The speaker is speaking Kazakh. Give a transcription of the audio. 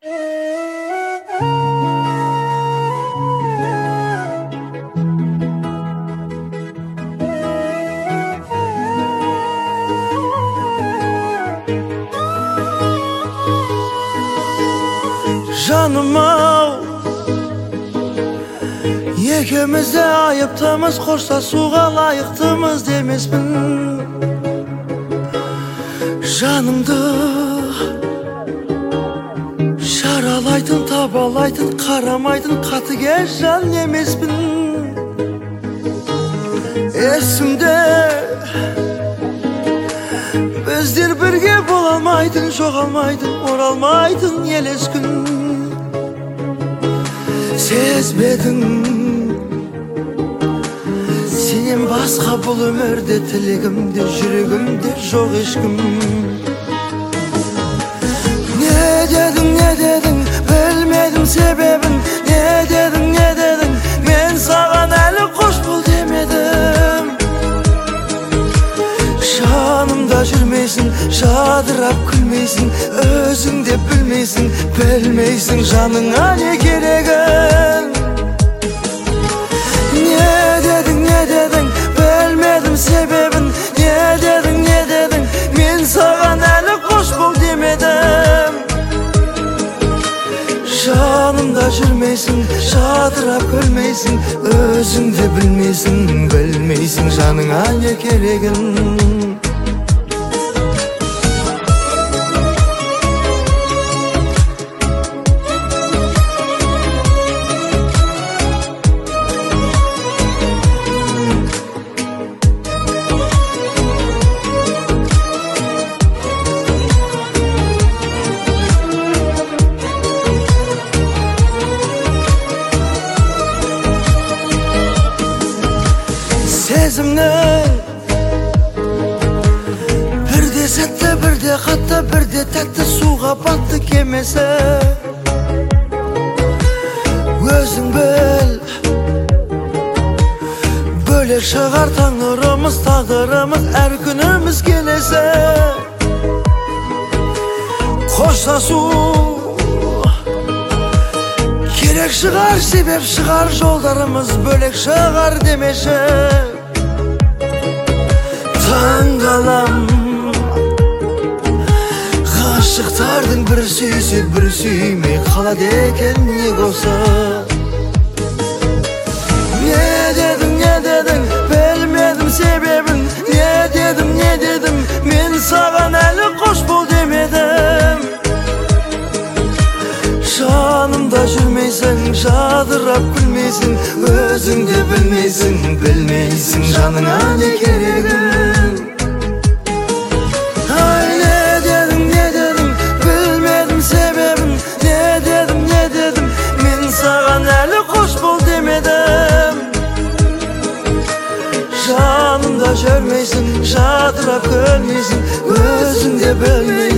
Canım al, ikimiz de ayıptımız, hoşlaşuğa layıktımız demesmin. Canımdı şaralaydın, tabalaydın, karamaydın, katı geçen demesmin. Esimde bizdir birge bolalmaydın, çoğalmaydın, oralmaydın yeles gün. Sezmedin senin başka bul ömürde, tiligimde, yüreğimde yok eşkim. Ne dedin bilmedim sebebin. Ne dedin ben sana eli koş bul demedim. Şanımda жүрмейсің, жадырап күлмейсің, өзің де білмейсің жаныңа не керегін. Ne dedin bilmedim sebebin. Ne dedin men саған әлі қош бол демедім. Жанымда жүрмейсің, жадырап күлмейсің, өзің де білмейсің жаныңа не керегін. Сезімні бірде сәтті, бірде қатты, бірде тәтті, суға батты кемесі. Өзің біл, бөлек шығар таңырымыз, тағдырымыз, әр күніміз келесі. Қоштасу керек шығар, себеп шығар, жолдарымыз бөлек шығар демеші. Таңғалам ғашықтардың бір сүйсе бір сүймей қалады екен не болса. Не дедің білмедім себебін. Не дедім мен саған әлі қош бол демедім. Жанымда жүрмейсің, жадырап күлмейсің, өзің де білмейсің жаныңа не керегін. Ай, не дедің білмедім себебін. Не дедім мен саған әлі қош бол демедім. Жанымда жүрмейсің, жадырап күлмейсің, өзің де білмейсің.